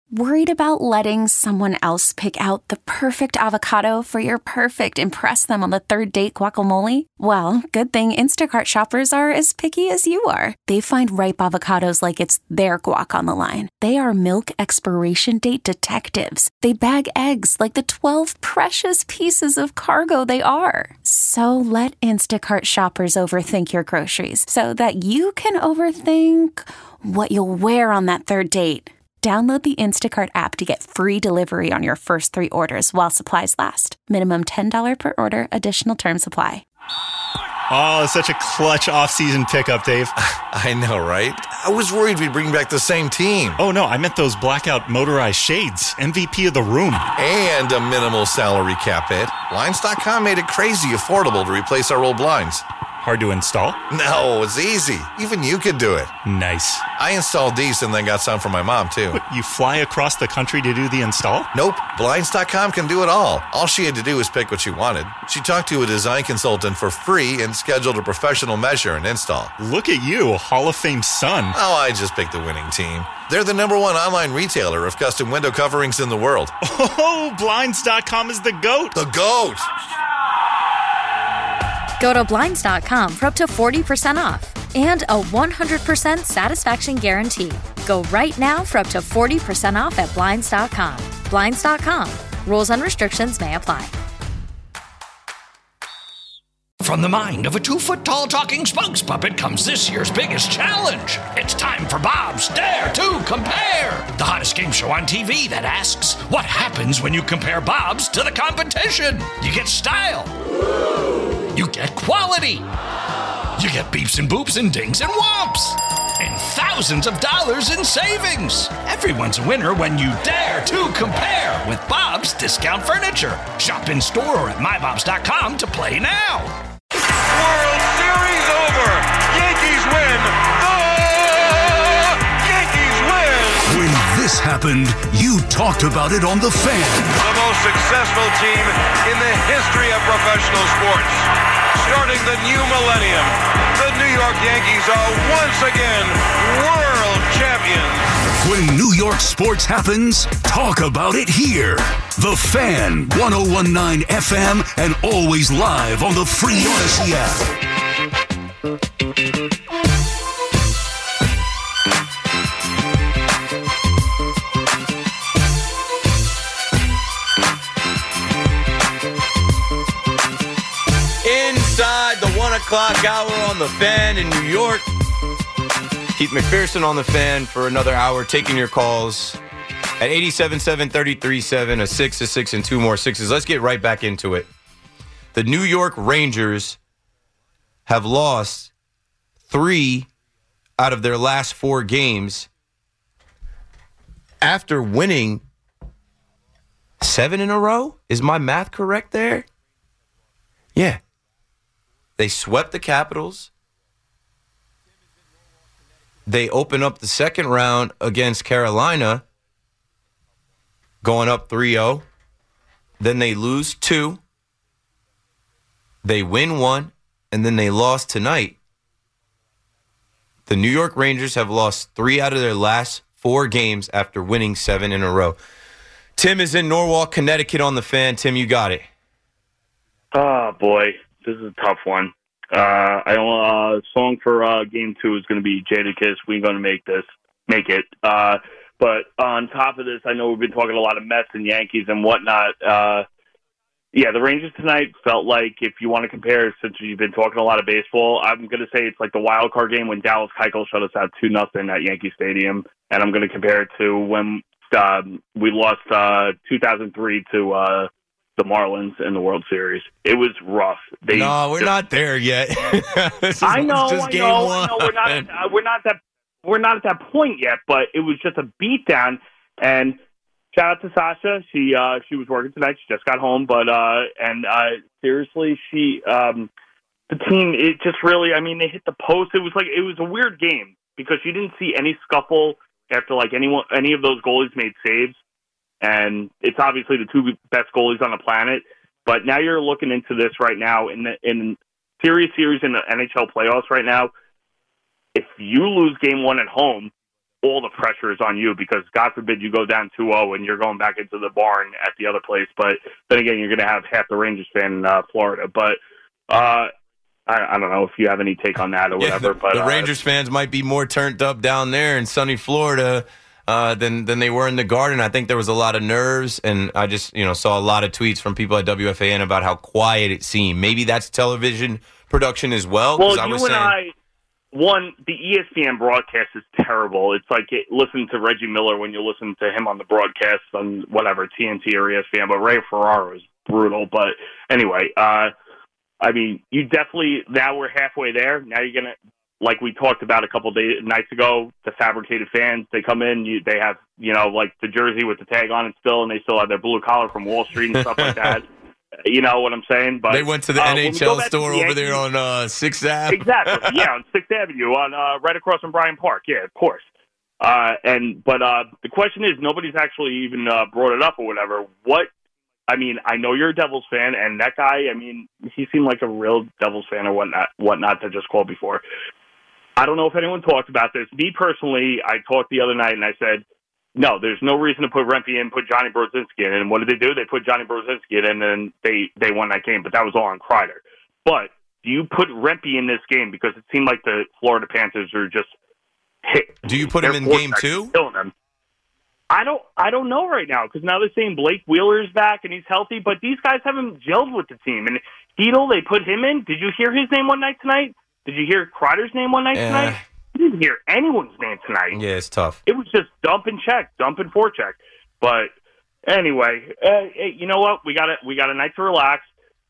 Worried about letting someone else pick out the perfect avocado for your perfect impress them on the third date guacamole? Well, good thing Instacart shoppers are as picky as you are. They find ripe avocados like it's their guac on the line. They are milk expiration date detectives. They bag eggs like the 12 precious pieces of cargo they are. So let Instacart shoppers overthink your groceries so that you can overthink what you'll wear on that third date. Download the Instacart app to get free delivery on your first 3 orders while supplies last. Minimum $10 per order. Additional terms apply. Oh, such a clutch off-season pickup, Dave. I know, right? I was worried we'd bring back the same team. Oh, no, I meant those blackout motorized shades. MVP of the room. And a minimal salary cap hit. Blinds.com made it crazy affordable to replace our old blinds. Hard to install? No, it's easy. Even you could do it. Nice. I installed these and then got some for my mom, too. But you fly across the country to do the install? Nope. Blinds.com can do it all. All she had to do was pick what she wanted. She talked to a design consultant for free and scheduled a professional measure and install. Look at you, Hall of Fame son. Oh, I just picked the winning team. They're the #1 online retailer of custom window coverings in the world. Oh, Blinds.com is the GOAT. The GOAT! Go to Blinds.com for up to 40% off and a 100% satisfaction guarantee. Go right now for up to 40% off at Blinds.com. Blinds.com. Rules and restrictions may apply. From the mind of a 2-foot-tall talking spokes puppet comes this year's biggest challenge. It's time for Bob's Dare to Compare, the hottest game show on TV that asks, what happens when you compare Bob's to the competition? You get style. You get quality. You get beeps and boops and dings and whomps. And thousands of dollars in savings. Everyone's a winner when you dare to compare with Bob's Discount Furniture. Shop in store or at mybobs.com to play now. World Series over. Yankees win. The Yankees win. When this happened, you talked about it on The Fan. The most successful team in the history of professional sports. Starting the new millennium, the New York Yankees are once again world champions. When New York sports happens, talk about it here. The Fan, 101.9 FM, and always live on the free Odyssey app. Inside the 1 o'clock hour on The Fan in New York. Keith McPherson on The Fan for another hour, taking your calls at 877-337, a 6, a 6, and 2 more 6s. Let's get right back into it. The New York Rangers have lost 3 out of their last 4 games after winning 7 in a row. Is my math correct there? Yeah. They swept the Capitals. They open up the second round against Carolina, going up 3-0. Then they lose 2. They win 1, and then they lost tonight. The New York Rangers have lost 3 out of their last 4 games after winning 7 in a row. Tim is in Norwalk, Connecticut on The Fan. Tim, you got it. Oh, boy. This is a tough one. Song for Game 2 is going to be Jadakiss. We're going to make it. But on top of this, I know we've been talking a lot of Mets and Yankees and whatnot. The Rangers tonight felt like, if you want to compare, since you've been talking a lot of baseball, I'm going to say it's like the wild card game when Dallas Keuchel shut us out 2-0 at Yankee Stadium. And I'm going to compare it to when we lost 2003 to the Marlins in the World Series. It was rough. No, we're not there yet. I know. We're not at that point yet, but it was just a beatdown. And shout out to Sasha. She was working tonight. She just got home, but seriously, the team, it just really, they hit the post. It was a weird game because you didn't see any scuffle after any of those goalies made saves. And it's obviously the 2 best goalies on the planet. But now you're looking into this right now in serious series in the NHL playoffs right now. If you lose game 1 at home, all the pressure is on you because God forbid you go down 2-0 and you're going back into the barn at the other place. But then again, you're going to have half the Rangers fan in Florida. But I don't know if you have any take on that or whatever. But the Rangers fans might be more turned up down there in sunny Florida than they were in the Garden. I think there was a lot of nerves, and I just saw a lot of tweets from people at WFAN about how quiet it seemed. Maybe that's television production as well. Well, the ESPN broadcast is terrible. It's like listen to Reggie Miller when you listen to him on the broadcast on whatever, TNT or ESPN, but Ray Ferraro is brutal. But anyway, I mean, you definitely, now we're halfway there. Now you're going to, like we talked about a couple nights ago, the fabricated fans, they come in, they have, like the jersey with the tag on it still, and they still have their blue collar from Wall Street and stuff like that. You know what I'm saying? But they went to the NHL store over there on 6th Ave. Exactly, yeah, on 6th Avenue, right across from Bryant Park. Yeah, of course. But the question is, nobody's actually even brought it up or whatever. I mean, I know you're a Devils fan, and that guy, I mean, he seemed like a real Devils fan or whatnot to just call before. I don't know if anyone talked about this. Me personally, I talked the other night, and I said, no, there's no reason to put Rempe in, put Johnny Brodzinski in. And what did they do? They put Johnny Brodzinski in, and then they won that game. But that was all on Kreider. But do you put Rempe in this game? Because it seemed like the Florida Panthers are just hit. Do you put him in game 2? Killing them. I don't know right now, because now they're saying Blake Wheeler's back and he's healthy, but these guys haven't gelled with the team. And Heedle, they put him in. Did you hear his name one night tonight? Did you hear Kreider's name one night tonight? You didn't hear anyone's name tonight. Yeah, it's tough. It was just dump and forecheck. But anyway, you know what? We got a night to relax.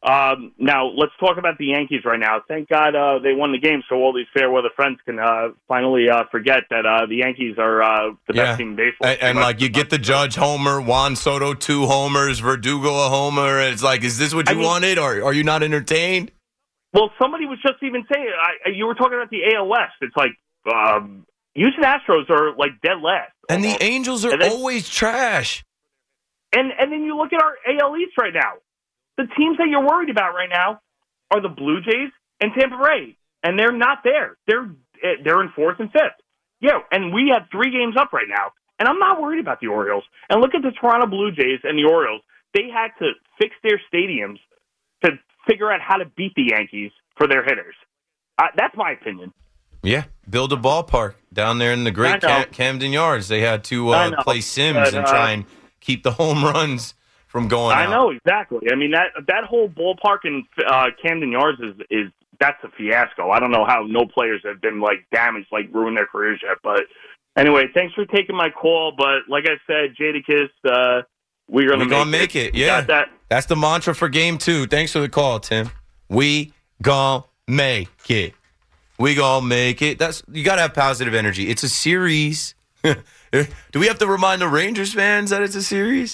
Now let's talk about the Yankees right now. Thank God they won the game, so all these fair weather friends can finally forget that the Yankees are the best team in baseball. And like you get the Judge homer, Juan Soto 2 homers, Verdugo a homer. And it's like, is this what you wanted, or are you not entertained? Well, somebody was just even saying you were talking about the AL West. It's like Houston Astros are like dead last, and the Angels are always trash. And then you look at our AL East right now. The teams that you're worried about right now are the Blue Jays and Tampa Bay, and they're not there. They're in 4th and 5th. Yeah, and we have 3 games up right now, and I'm not worried about the Orioles. And look at the Toronto Blue Jays and the Orioles. They had to fix their stadiums to figure out how to beat the Yankees for their hitters. That's my opinion. Yeah, build a ballpark down there in the great Camden Yards. They had to play Sims and try and keep the home runs from going out. I know, exactly. I mean, that whole ballpark in Camden Yards is that's a fiasco. I don't know how no players have been like damaged, like ruined their careers yet. But anyway, thanks for taking my call. But like I said, Jadakiss, we're gonna make it. Yeah, that's the mantra for game 2. Thanks for the call, Tim. We gonna make it. We gonna make it. You gotta have positive energy. It's a series. Do we have to remind the Rangers fans that it's a series?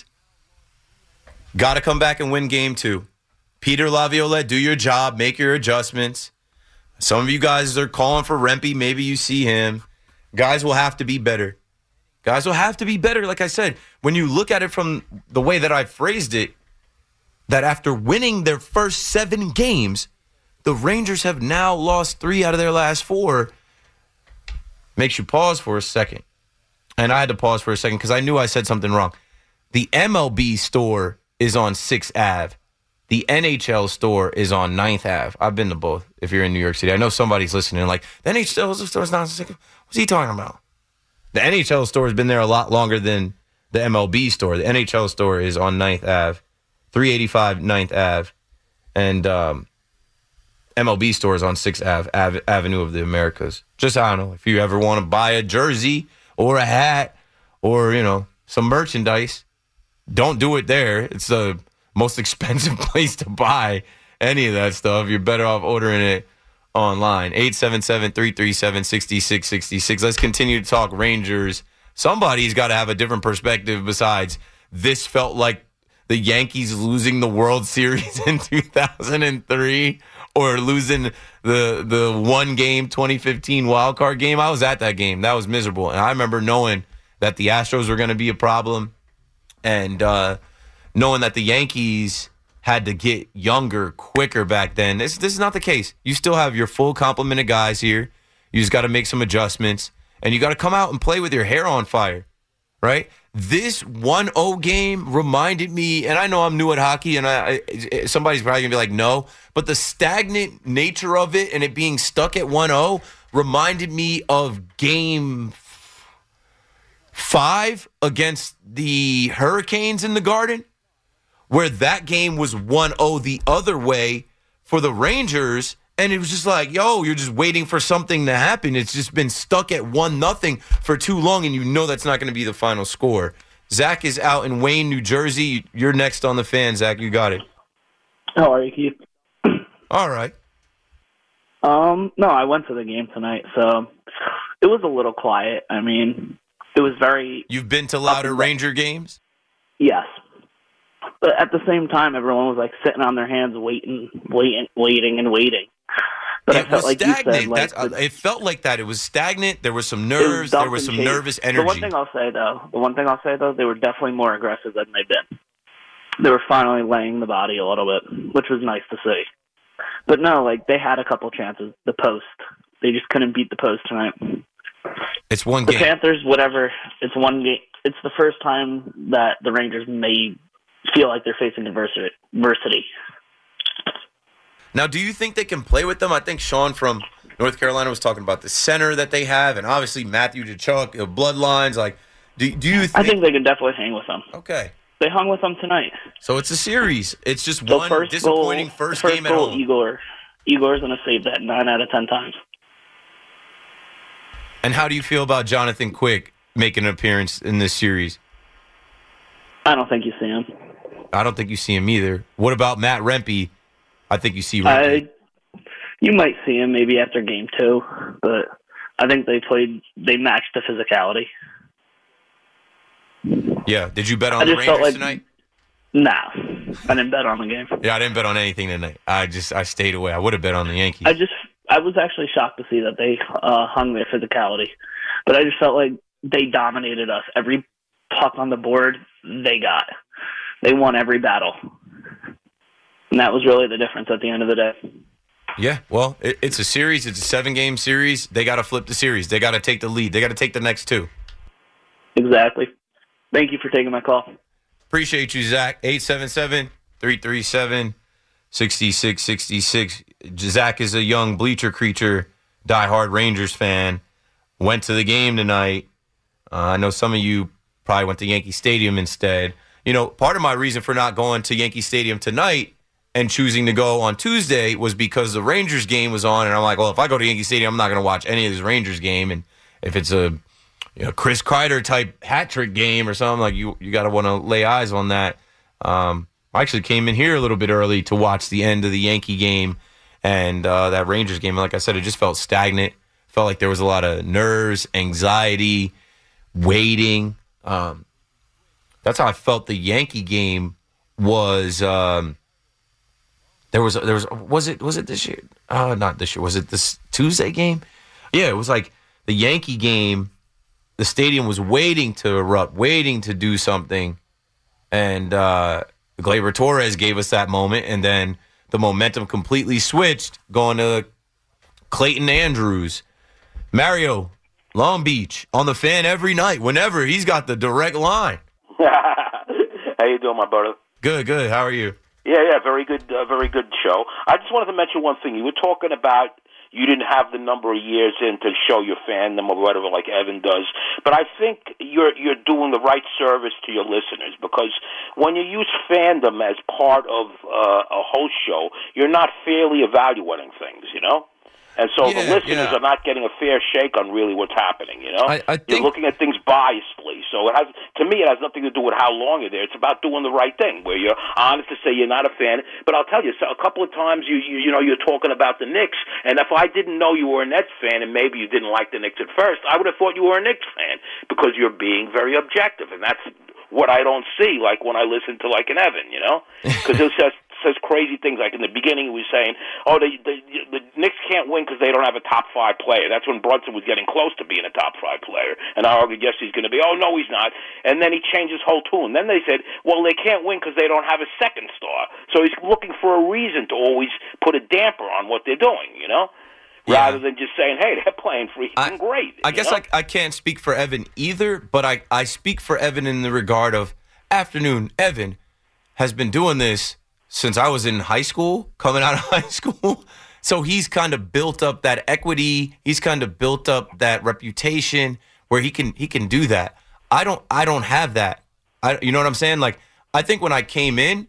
Got to come back and win game 2. Peter Laviolette, do your job. Make your adjustments. Some of you guys are calling for Rempe. Maybe you see him. Guys will have to be better. Guys will have to be better. Like I said, when you look at it from the way that I phrased it, that after winning their first 7 games, the Rangers have now lost 3 out of their last 4. Makes you pause for a second. And I had to pause for a second because I knew I said something wrong. The MLB store is on 6th Ave. The NHL store is on 9th Ave. I've been to both if you're in New York City. I know somebody's listening like, the NHL store is not 6th. What's he talking about? The NHL store has been there a lot longer than the MLB store. The NHL store is on 9th Ave, 385 9th Ave. And MLB store is on 6th Ave, Avenue of the Americas. Just, I don't know, if you ever want to buy a jersey or a hat or, some merchandise, don't do it there. It's the most expensive place to buy any of that stuff. You're better off ordering it online. 877-337-6666. Let's continue to talk Rangers. Somebody's got to have a different perspective besides this felt like the Yankees losing the World Series in 2003 or losing the 1-game 2015 wild card game. I was at that game. That was miserable. And I remember knowing that the Astros were going to be a problem and knowing that the Yankees had to get younger quicker back then. This is not the case. You still have your full complement of guys here. You just got to make some adjustments. and you got to come out and play with your hair on fire, right? This 1-0 game reminded me, and I know I'm new at hockey, and somebody's probably going to be like, no, but the stagnant nature of it and it being stuck at 1-0 reminded me of Game 5 against the Hurricanes in the Garden, where that game was 1-0 the other way for the Rangers, and it was just like, yo, you're just waiting for something to happen. It's just been stuck at 1-0 for too long, and you know that's not going to be the final score. Zach is out in Wayne, New Jersey. You're next on the Fan, Zach. You got it. How are you, Keith? All right. No, I went to the game tonight, so it was a little quiet. I mean, it was very... You've been to louder Ranger games? Yes. But at the same time, everyone was like sitting on their hands waiting. But it was like stagnant. you said, it felt like that. It was stagnant. There was some nerves. There was some nervous energy. The one thing I'll say though, they were definitely more aggressive than they've been. They were finally laying the body a little bit, which was nice to see. But no, like they had a couple chances. The post, they just couldn't beat the post tonight. It's one game. The Panthers, whatever. It's one game. It's the first time that the Rangers may feel like they're facing adversity. Now, do you think they can play with them? I think Sean from North Carolina was talking about the center that they have, and obviously Matthew Tkachuk, bloodlines. Like, do you think? I think they can definitely hang with them. Okay. They hung with them tonight. So it's a series. It's just one disappointing first game at home. Igor's going to save that 9 out of 10 times. And how do you feel about Jonathan Quick making an appearance in this series? I don't think you see him. I don't think you see him either. What about Matt Rempe? I think you see Rempe. You might see him maybe after game 2, but I think they matched the physicality. Yeah. Did you bet on the Rangers tonight? Nah. I didn't bet on the game. Yeah, I didn't bet on anything tonight. I stayed away. I would have bet on the Yankees. I was actually shocked to see that they hung their physicality. But I just felt like they dominated us. Every puck on the board, they got. They won every battle. And that was really the difference at the end of the day. Yeah, well, it's a series. It's a 7-game series. They got to flip the series. They got to take the lead. They got to take the next 2. Exactly. Thank you for taking my call. Appreciate you, Zach. 877-337-6666. Zach is a young bleacher creature, diehard Rangers fan. Went to the game tonight. I know some of you probably went to Yankee Stadium instead. You know, part of my reason for not going to Yankee Stadium tonight and choosing to go on Tuesday was because the Rangers game was on, and I'm like, well, if I go to Yankee Stadium, I'm not going to watch any of this Rangers game. And if it's a Chris Kreider type hat trick game or something, like you got to want to lay eyes on that. I actually came in here a little bit early to watch the end of the Yankee game and that Rangers game. And like I said, it just felt stagnant. Felt like there was a lot of nerves, anxiety, waiting. That's how I felt the Yankee game was. Was it this year? Not this year. Was it this Tuesday game? Yeah, it was like the Yankee game. The stadium was waiting to erupt, waiting to do something, and Gleyber Torres gave us that moment, and then the momentum completely switched, going to Clayton Andrews. Mario, Long Beach, on the Fan every night, whenever. He's got the direct line. How you doing, my brother? Good. How are you? Yeah, very good show. I just wanted to mention one thing. You were talking about you didn't have the number of years in to show your fandom or whatever, like Evan does. But I think you're doing the right service to your listeners, because when you use fandom as part of a host show, you're not fairly evaluating things, you know? And so the listeners are not getting a fair shake on really what's happening, you know? I think... You're looking at things biasedly. So to me, it has nothing to do with how long you're there. It's about doing the right thing, where you're honest to say you're not a fan. But I'll tell you, so a couple of times you're talking about the Knicks, and if I didn't know you were a Nets fan and maybe you didn't like the Knicks at first, I would have thought you were a Knicks fan, because you're being very objective, and that's what I don't see, like when I listen to like an Evan, you know? Because it says crazy things. Like in the beginning, he was saying, "Oh, the Knicks can't win because they don't have a top 5 player." That's when Brunson was getting close to being a top 5 player, and I argued, yes, he's going to be. Oh, no, he's not. And then he changed his whole tune. Then they said, well, they can't win because they don't have a second star. So he's looking for a reason to always put a damper on what they're doing, you know. rather than just saying, hey, they're playing freaking great. I guess I can't speak for Evan either, but I speak for Evan in the regard of afternoon. Evan has been doing this since I was in high school, coming out of high school. So he's kind of built up that equity. He's kind of built up that reputation where he can do that. I don't have that. You know what I'm saying? Like, I think when I came in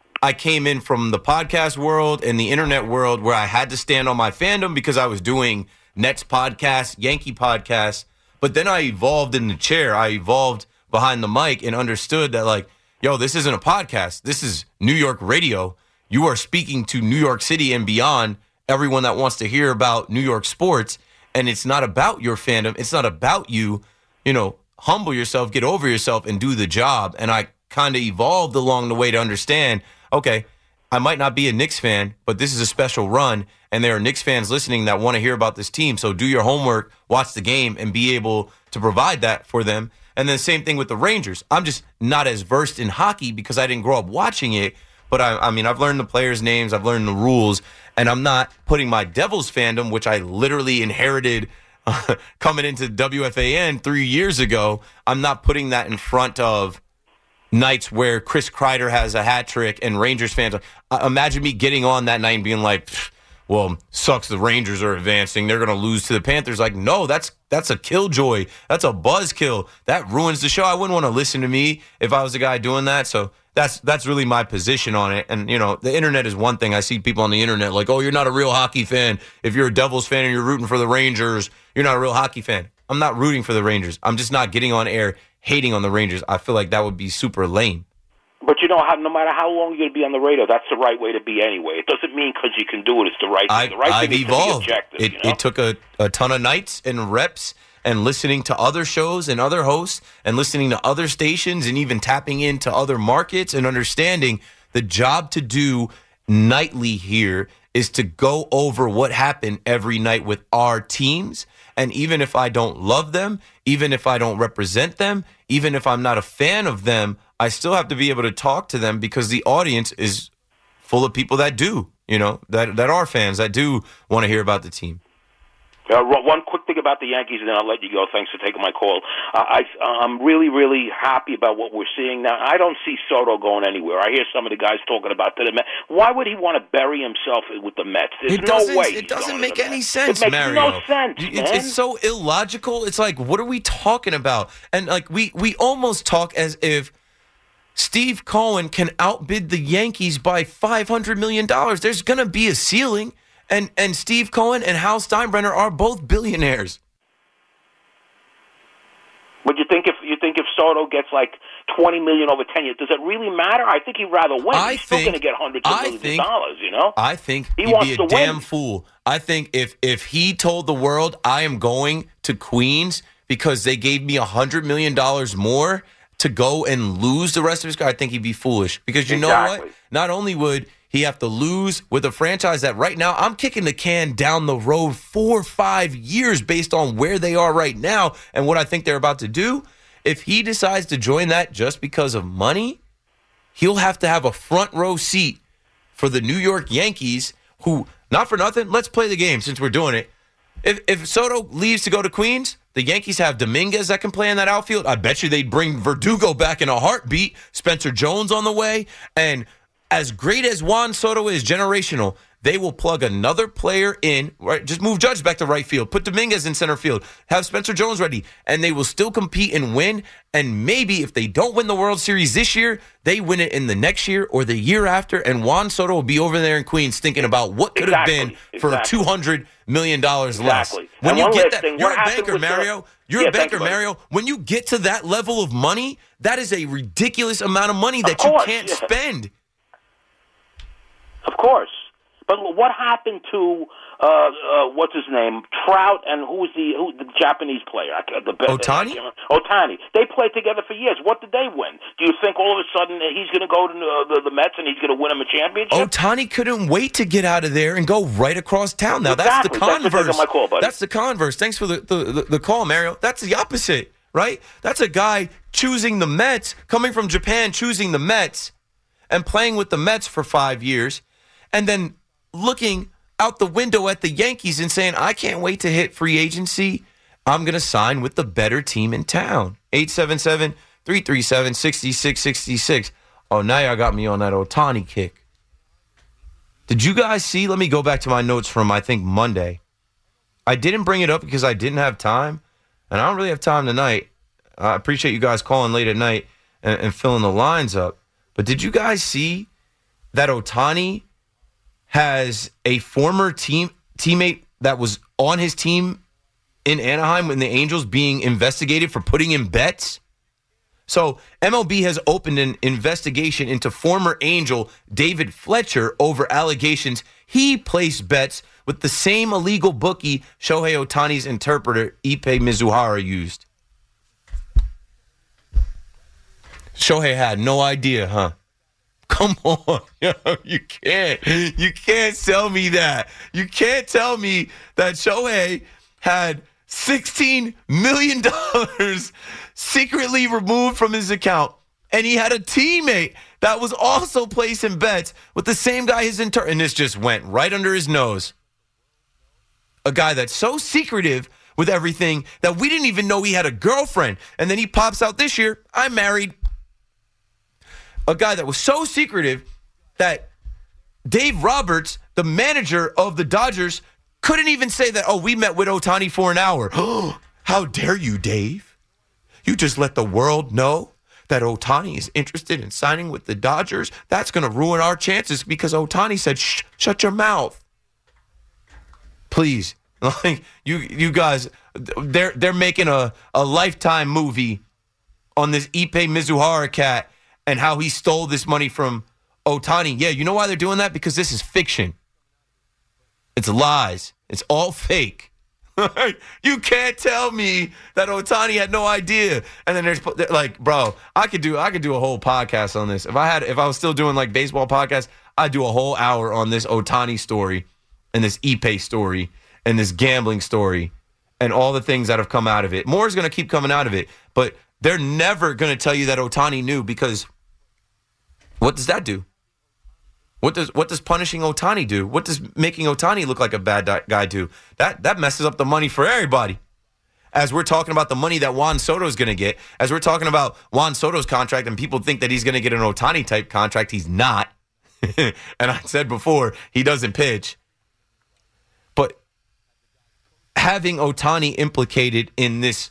from the podcast world and the internet world where I had to stand on my fandom because I was doing Nets podcasts, Yankee podcasts. But then I evolved in the chair. I evolved behind the mic and understood that, like, yo, this isn't a podcast. This is New York radio. You are speaking to New York City and beyond, everyone that wants to hear about New York sports. And it's not about your fandom. It's not about you. Humble yourself, get over yourself, and do the job. And I kind of evolved along the way to understand, okay, I might not be a Knicks fan, but this is a special run, and there are Knicks fans listening that want to hear about this team. So do your homework, watch the game, and be able to provide that for them. And then same thing with the Rangers. I'm just not as versed in hockey because I didn't grow up watching it. But I mean, I've learned the players' names, I've learned the rules, and I'm not putting my Devils fandom, which I literally inherited coming into WFAN 3 years ago, I'm not putting that in front of nights where Chris Kreider has a hat trick and Rangers fans. Imagine me getting on that night and being like, well, sucks the Rangers are advancing. They're going to lose to the Panthers. Like, no, that's a killjoy. That's a buzzkill. That ruins the show. I wouldn't want to listen to me if I was the guy doing that. So that's really my position on it. And, the internet is one thing. I see people on the internet like, oh, you're not a real hockey fan. If you're a Devils fan and you're rooting for the Rangers, you're not a real hockey fan. I'm not rooting for the Rangers. I'm just not getting on air hating on the Rangers. I feel like that would be super lame. But no matter how long you're going to be on the radio, that's the right way to be anyway. It doesn't mean because you can do it, it's the right thing. The right thing is evolved. To be objective. It took a ton of nights and reps and listening to other shows and other hosts and listening to other stations and even tapping into other markets and understanding the job to do nightly here is to go over what happened every night with our teams. And even if I don't love them, even if I don't represent them, even if I'm not a fan of them, I still have to be able to talk to them because the audience is full of people that do, that are fans, that do want to hear about the team. One quick thing about the Yankees, and then I'll let you go. Thanks for taking my call. I'm really, really happy about what we're seeing now. I don't see Soto going anywhere. I hear some of the guys talking about the Mets. Why would he want to bury himself with the Mets? There's no way. It doesn't make any sense, Mario. Mario. No sense, man. It's so illogical. It's like, what are we talking about? And like we almost talk as if Steve Cohen can outbid the Yankees by $500 million. There's going to be a ceiling. And Steve Cohen and Hal Steinbrenner are both billionaires. But you think if Soto gets like $20 million over 10 years, does it really matter? I think he'd rather win. He's still going to get hundreds of millions of dollars. I think he he'd wants be to a damn win. fool. I think if he told the world I am going to Queens because they gave me $100 million more to go and lose the rest of his career, I think he'd be foolish. Because you know what? Not only would he have to lose with a franchise that right now I'm kicking the can down the road 4 or 5 years based on where they are right now and what I think they're about to do. If he decides to join that just because of money, he'll have to have a front row seat for the New York Yankees who, not for nothing, let's play the game since we're doing it. If Soto leaves to go to Queens, the Yankees have Dominguez that can play in that outfield. I bet you they'd bring Verdugo back in a heartbeat. Spencer Jones on the way. And as great as Juan Soto is, generational, they will plug another player in, right? Just move Judge back to right field. Put Dominguez in center field. Have Spencer Jones ready. And they will still compete and win. And maybe if they don't win the World Series this year, they win it in the next year or the year after. And Juan Soto will be over there in Queens thinking about what could have been for $200 million less. When you get that, you're a banker, Mario. You're a banker, Mario. When you get to that level of money, that is a ridiculous amount of money that you can't spend. Of course. But what happened to what's his name, Trout, and who the Japanese player? Ohtani? Ohtani. They played together for years. What did they win? Do you think all of a sudden he's going to go to the Mets and he's going to win him a championship? Ohtani couldn't wait to get out of there and go right across town. Now that's the converse. My call, buddy. That's the converse. Thanks for the call, Mario. That's the opposite, right? That's a guy choosing the Mets, coming from Japan, choosing the Mets, and playing with the Mets for 5 years, and then looking out the window at the Yankees and saying, I can't wait to hit free agency. I'm going to sign with the better team in town. 877-337-6666. Oh, now y'all got me on that Ohtani kick. Did you guys see? Let me go back to my notes from, I think, Monday. I didn't bring it up because I didn't have time, and I don't really have time tonight. I appreciate you guys calling late at night and filling the lines up. But did you guys see that Ohtani has a former teammate that was on his team in Anaheim when the Angels being investigated for putting in bets? So MLB has opened an investigation into former Angel David Fletcher over allegations he placed bets with the same illegal bookie Shohei Ohtani's interpreter Ippei Mizuhara used. Shohei had no idea, huh? Come on, you can't tell me that. You can't tell me that Shohei had $16 million secretly removed from his account, and he had a teammate that was also placing bets with the same guy and this just went right under his nose. A guy that's so secretive with everything that we didn't even know he had a girlfriend, and then he pops out this year, I'm married. A guy that was so secretive that Dave Roberts, the manager of the Dodgers, couldn't even say that, oh, we met with Ohtani for an hour. How dare you, Dave? You just let the world know that Ohtani is interested in signing with the Dodgers. That's going to ruin our chances because Ohtani said, shh, shut your mouth. Please. Like you guys, they're making a Lifetime movie on this Ippei Mizuhara cat and how he stole this money from Ohtani. Yeah, you know why they're doing that? Because this is fiction. It's lies. It's all fake. You can't tell me that Ohtani had no idea. And then there's like, bro, I could do a whole podcast on this. If I was still doing like baseball podcasts, I'd do a whole hour on this Ohtani story and this Ippei story and this gambling story and all the things that have come out of it. More is going to keep coming out of it, but they're never going to tell you that Ohtani knew, because what does that do? What does punishing Ohtani do? What does making Ohtani look like a bad guy do? That messes up the money for everybody. As we're talking about the money that Juan Soto is going to get, as we're talking about Juan Soto's contract, and people think that he's going to get an Ohtani-type contract, he's not. And I said before, he doesn't pitch. But having Ohtani implicated in this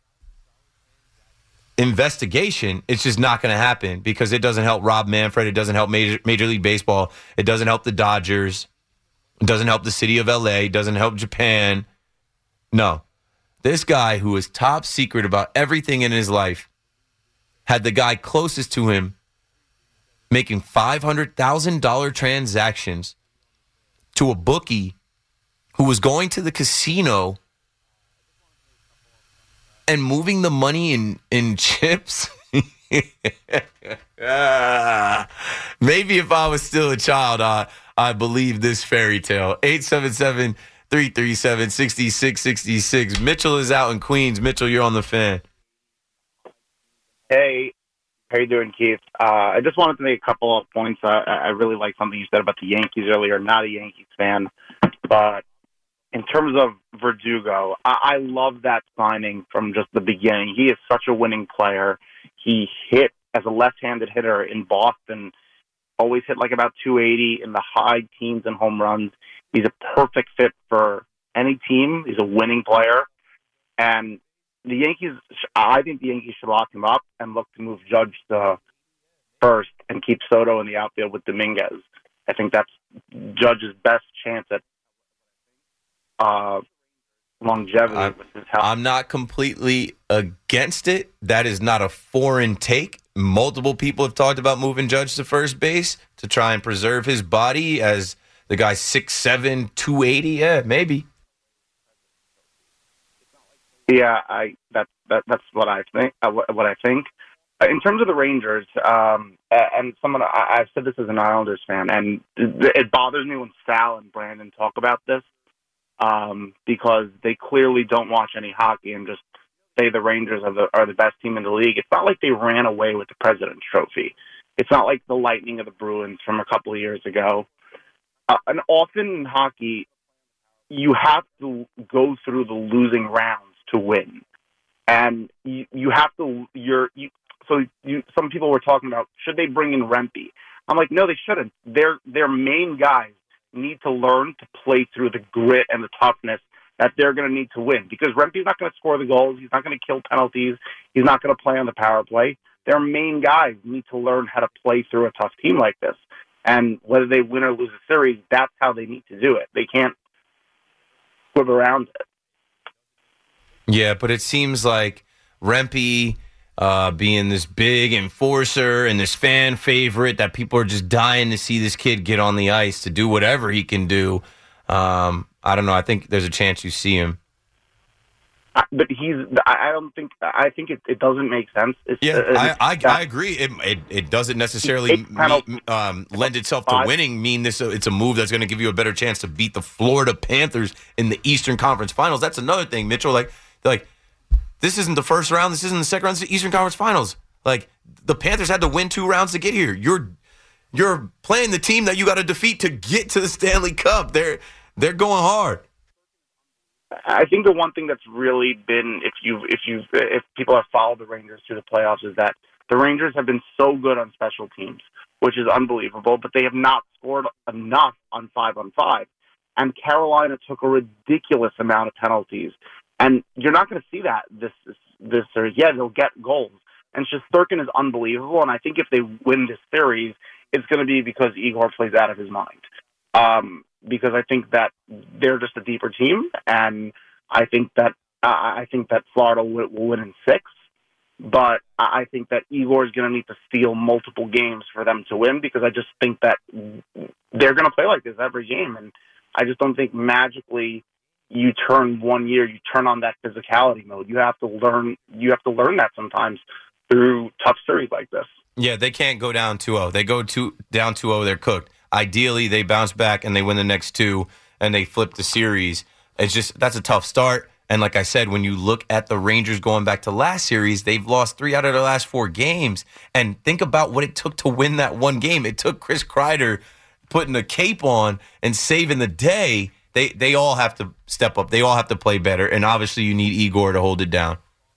investigation, it's just not going to happen, because it doesn't help Rob Manfred. It doesn't help Major League Baseball. It doesn't help the Dodgers. It doesn't help the city of LA. It doesn't help Japan. No. This guy who is top secret about everything in his life had the guy closest to him making $500,000 transactions to a bookie who was going to the casino and moving the money in chips. Maybe if I was still a child, I believe this fairy tale. 877-337-6666. Mitchell is out in Queens. Mitchell, you're on the Fan. Hey, how you doing, Keith? I just wanted to make a couple of points. I really like something you said about the Yankees earlier. Not a Yankees fan, but in terms of Verdugo, I love that signing from just the beginning. He is such a winning player. He hit as a left-handed hitter in Boston, always hit like about 280 in the high teens and home runs. He's a perfect fit for any team. He's a winning player. And the Yankees, I think the Yankees should lock him up and look to move Judge to first and keep Soto in the outfield with Dominguez. I think that's Judge's best chance at longevity with his health. I'm not completely against it. That is not a foreign take. Multiple people have talked about moving Judge to first base to try and preserve his body as the guy's 6'7", 280. Yeah, maybe. Yeah, that's what I think. What I think. In terms of the Rangers, and someone I've said this as an Islanders fan, and it bothers me when Sal and Brandon talk about this. Because they clearly don't watch any hockey and just say the Rangers are the best team in the league. It's not like they ran away with the President's Trophy. It's not like the Lightning of the Bruins from a couple of years ago. and often in hockey, you have to go through the losing rounds to win. And you have to, some people were talking about, should they bring in Rempe? I'm like, no, they shouldn't. Their main guys need to learn to play through the grit and the toughness that they're going to need to win. Because Rempe's not going to score the goals. He's not going to kill penalties. He's not going to play on the power play. Their main guys need to learn how to play through a tough team like this. And whether they win or lose a series, that's how they need to do it. They can't squib around it. Yeah, but it seems like Rempe being this big enforcer and this fan favorite that people are just dying to see this kid get on the ice to do whatever he can do. I don't know. I think there's a chance you see him. But I think it doesn't make sense. I agree. It doesn't necessarily lend itself to winning. It's a move that's going to give you a better chance to beat the Florida Panthers in the Eastern Conference Finals. That's another thing, Mitchell. Like this isn't the first round. This isn't the second round. It's the Eastern Conference Finals. Like the Panthers had to win 2 rounds to get here. You're playing the team that you got to defeat to get to the Stanley Cup. They're going hard. I think the one thing that's really been, if people have followed the Rangers through the playoffs, is that the Rangers have been so good on special teams, which is unbelievable, but they have not scored enough on 5-on-5. And Carolina took a ridiculous amount of penalties. And you're not going to see that this series. Yeah, they'll get goals. And Shesterkin is unbelievable, and I think if they win this series, it's going to be because Igor plays out of his mind. Because I think that they're just a deeper team, and I think that Florida will win in 6. But I think that Igor is going to need to steal multiple games for them to win, because I just think that they're going to play like this every game, and I just don't think magically you turn one year, you turn on that physicality mode. You have to learn that sometimes through tough series like this. Yeah, they can't go down 2-0. They go down 2-0, they're cooked. Ideally, they bounce back and they win the next 2 and they flip the series. That's a tough start. And like I said, when you look at the Rangers going back to last series, they've lost 3 out of their last 4 games. And think about what it took to win that one game. It took Chris Kreider putting a cape on and saving the day. They all have to step up. They all have to play better. And obviously, you need Igor to hold it down.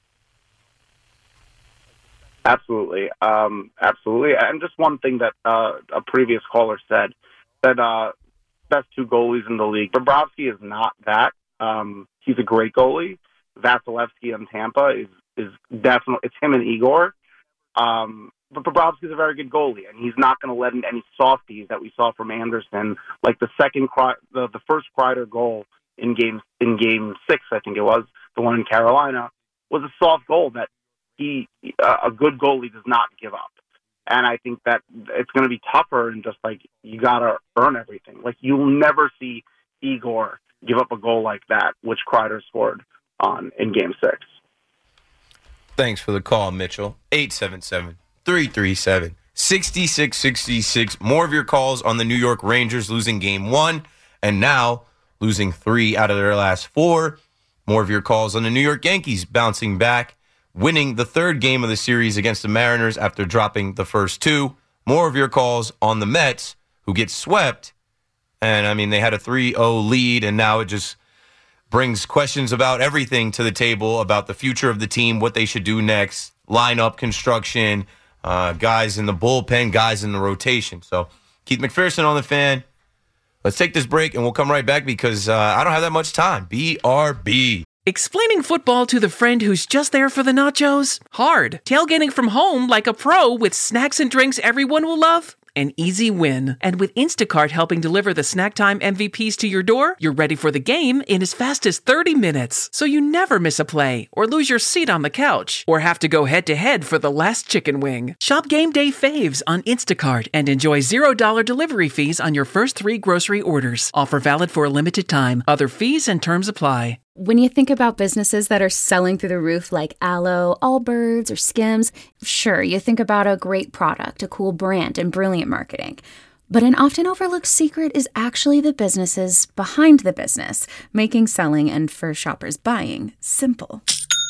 Absolutely. And just one thing that a previous caller said, that best 2 goalies in the league. Bobrovsky is not that. He's a great goalie. Vasilevsky on Tampa is definitely, it's him and Igor. But Bobrovsky's a very good goalie, and he's not going to let in any softies that we saw from Anderson. Like the first Kreider goal in game 6, I think it was, the one in Carolina, was a soft goal that a good goalie does not give up. And I think that it's going to be tougher, and just like you got to earn everything. Like you'll never see Igor give up a goal like that, which Kreider scored on in game 6. Thanks for the call, Mitchell. 877-337-6666. More of your calls on the New York Rangers losing game 1 and now losing 3 out of their last 4. More of your calls on the New York Yankees bouncing back, winning the 3rd game of the series against the Mariners after dropping the first 2. More of your calls on the Mets, who get swept. And, I mean, they had a 3-0 lead, and now it just brings questions about everything to the table, about the future of the team, what they should do next, lineup construction, guys in the bullpen, guys in the rotation. So, Keith McPherson on the Fan. Let's take this break, and we'll come right back because I don't have that much time. BRB. Explaining football to the friend who's just there for the nachos? Hard. Tailgating from home like a pro with snacks and drinks everyone will love? An easy win. And with Instacart helping deliver the snack time MVPs to your door, you're ready for the game in as fast as 30 minutes. So you never miss a play, or lose your seat on the couch, or have to go head-to-head for the last chicken wing. Shop Game Day Faves on Instacart and enjoy $0 delivery fees on your first 3 grocery orders. Offer valid for a limited time. Other fees and terms apply. When you think about businesses that are selling through the roof like Aloe, Allbirds, or Skims, sure, you think about a great product, a cool brand, and brilliant marketing. But an often overlooked secret is actually the businesses behind the business, making selling and for shoppers buying simple.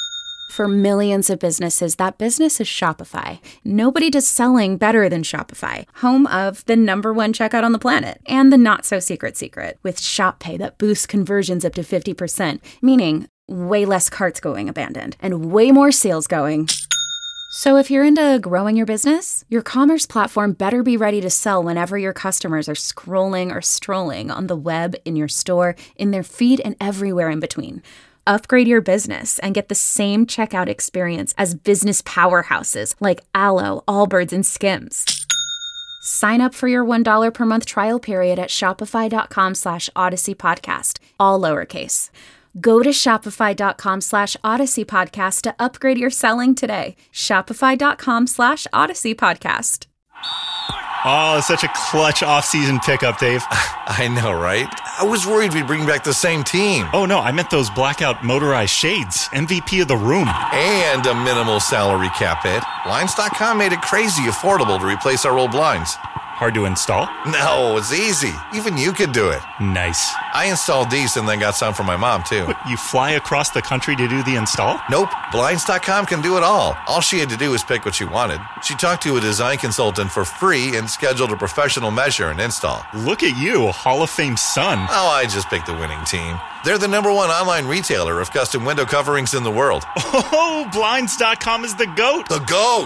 For millions of businesses, that business is Shopify. Nobody does selling better than Shopify, home of the #1 checkout on the planet and the not-so-secret secret with Shop Pay that boosts conversions up to 50%, meaning way less carts going abandoned and way more sales going. So if you're into growing your business, your commerce platform better be ready to sell whenever your customers are scrolling or strolling on the web, in your store, in their feed, and everywhere in between. Upgrade your business and get the same checkout experience as business powerhouses like Allo, Allbirds, and Skims. Sign up for your $1 per month trial period at shopify.com/Odyssey Podcast, all lowercase. Go to shopify.com /Odyssey Podcast to upgrade your selling today. Shopify.com /Odyssey Podcast. Oh, such a clutch off-season pickup, Dave. I know, right? I was worried we'd bring back the same team. Oh, no, I meant those blackout motorized shades. MVP of the room. And a minimal salary cap hit. Blinds.com made it crazy affordable to replace our old blinds. Hard to install? No, it's easy. Even you could do it. Nice. I installed these and then got some for my mom, too. What, you fly across the country to do the install? Nope. Blinds.com can do it all. All she had to do was pick what she wanted. She talked to a design consultant for free and scheduled a professional measure and install. Look at you, Hall of Fame son. Oh, I just picked the winning team. They're the #1 online retailer of custom window coverings in the world. Oh, Blinds.com is the GOAT. The GOAT!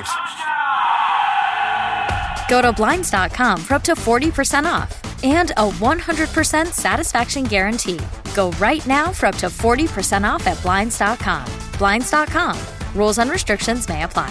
Go to Blinds.com for up to 40% off and a 100% satisfaction guarantee. Go right now for up to 40% off at Blinds.com. Blinds.com. Rules and restrictions may apply.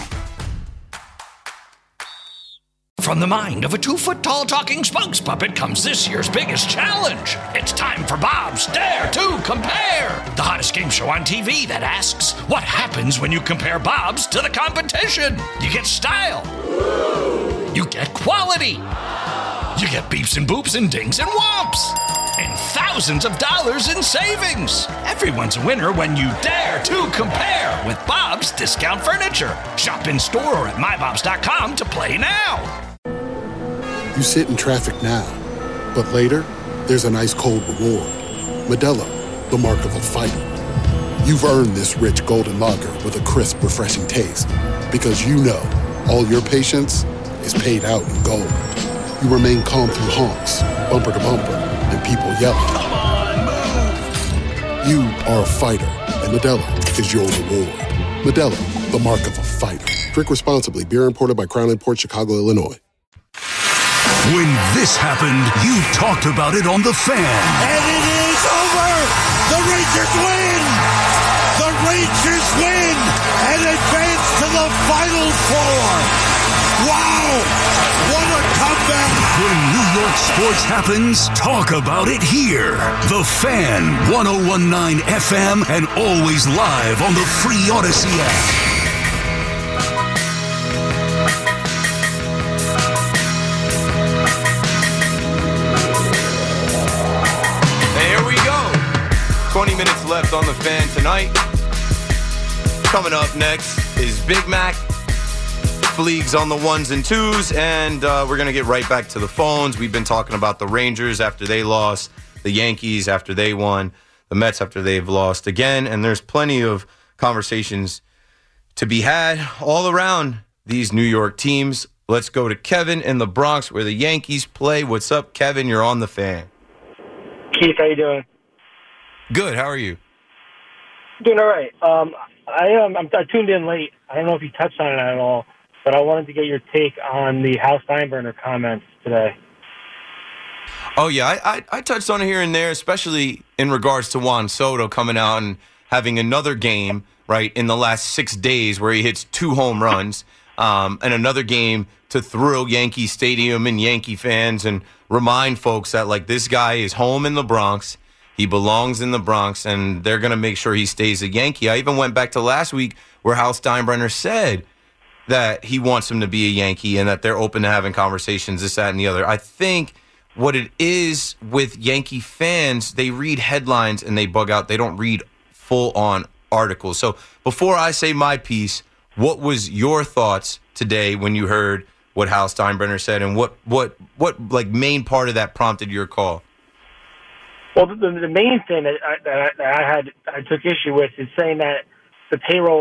From the mind of a 2-foot-tall talking spokes puppet comes this year's biggest challenge. It's time for Bob's Dare to Compare, the hottest game show on TV that asks, what happens when you compare Bob's to the competition? You get style. You get quality. You get beeps and boops and dings and whomps. And thousands of dollars in savings. Everyone's a winner when you dare to compare with Bob's Discount Furniture. Shop in store or at mybobs.com to play now. You sit in traffic now, but later, there's an ice-cold reward. Modelo, the mark of a fighter. You've earned this rich golden lager with a crisp, refreshing taste. Because you know, all your patience is paid out in gold. You remain calm through honks, bumper to bumper, and people yelling. Come on, move! You are a fighter, and Modelo is your reward. Modelo, the mark of a fighter. Drink responsibly. Beer imported by Crown Imports, Chicago, Illinois. When this happened, you talked about it on The Fan. And it is over! The Rangers win! The Rangers win and advance to the Final Four! Wow! What a comeback! When New York sports happens, talk about it here. The Fan, 101.9 FM, and always live on the free Odyssey app. There we go. 20 minutes left on The Fan tonight. Coming up next is Big Mac. Fleegs on the ones and twos, and we're going to get right back to the phones. We've been talking about the Rangers after they lost, the Yankees after they won, the Mets after they've lost again, and there's plenty of conversations to be had all around these New York teams. Let's go to Kevin in the Bronx where the Yankees play. What's up, Kevin? You're on The Fan. Keith, how you doing? Good. How are you? Doing all right. I tuned in late. I don't know if you touched on it at all, but I wanted to get your take on the Hal Steinbrenner comments today. Oh, yeah. I touched on it here and there, especially in regards to Juan Soto coming out and having another game, right, in the last 6 days where he hits 2 home runs, and another game to thrill Yankee Stadium and Yankee fans and remind folks that, like, this guy is home in the Bronx. He belongs in the Bronx, and they're going to make sure he stays a Yankee. I even went back to last week where Hal Steinbrenner said that he wants him to be a Yankee and that they're open to having conversations, this, that, and the other. I think what it is with Yankee fans, they read headlines and they bug out. They don't read full-on articles. So before I say my piece, what was your thoughts today when you heard what Hal Steinbrenner said, and what like main part of that prompted your call? Well, the main thing that I took issue with is saying that the payroll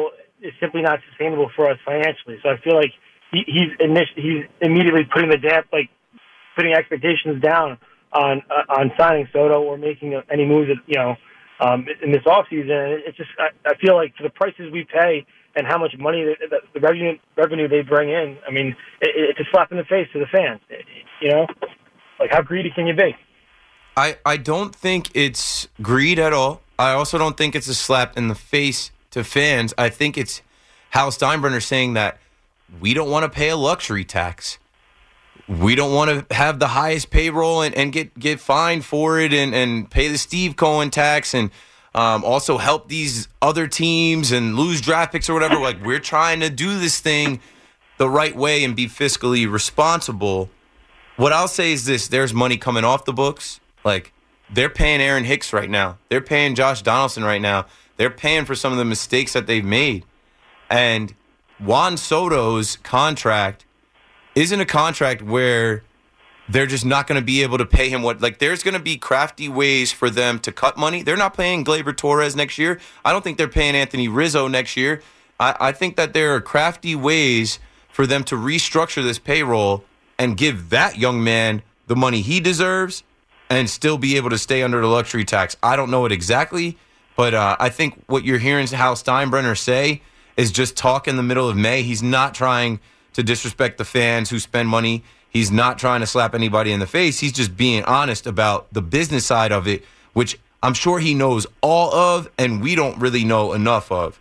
is simply not sustainable for us financially. So I feel like he's immediately putting putting expectations down on signing Soto or making any moves in this offseason. It's just I feel like for the prices we pay and how much money the revenue they bring in, I mean, it's a slap in the face to the fans. Like, how greedy can you be? I don't think it's greed at all. I also don't think it's a slap in the face to fans. I think it's Hal Steinbrenner saying that we don't want to pay a luxury tax. We don't want to have the highest payroll and get fined for it and pay the Steve Cohen tax and also help these other teams and lose draft picks or whatever. Like, we're trying to do this thing the right way and be fiscally responsible. What I'll say is this: there's money coming off the books. Like, they're paying Aaron Hicks right now. They're paying Josh Donaldson right now. They're paying for some of the mistakes that they've made. And Juan Soto's contract isn't a contract where they're just not going to be able to pay him there's going to be crafty ways for them to cut money. They're not paying Gleyber Torres next year. I don't think they're paying Anthony Rizzo next year. I think that there are crafty ways for them to restructure this payroll and give that young man the money he deserves and still be able to stay under the luxury tax. I don't know it exactly, but I think what you're hearing Hal Steinbrenner say is just talk in the middle of May. He's not trying to disrespect the fans who spend money. He's not trying to slap anybody in the face. He's just being honest about the business side of it, which I'm sure he knows all of, and we don't really know enough of.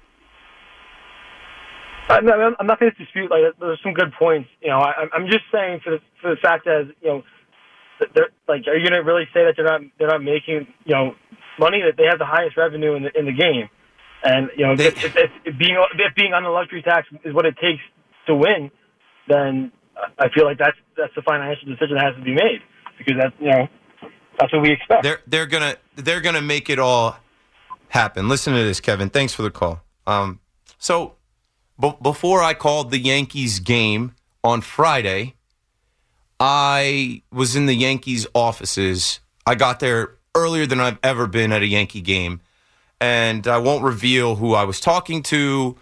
I'm not going to dispute. There's some good points. I'm just saying for the fact that are you going to really say that they're not making money, that they have the highest revenue in the game, and if being on the luxury tax is what it takes to win, then I feel like that's the financial decision that has to be made, because that's what we expect. They're gonna make it all happen. Listen to this, Kevin. Thanks for the call. So before I called the Yankees game on Friday, I was in the Yankees offices. I got there earlier than I've ever been at a Yankee game, and I won't reveal who I was talking to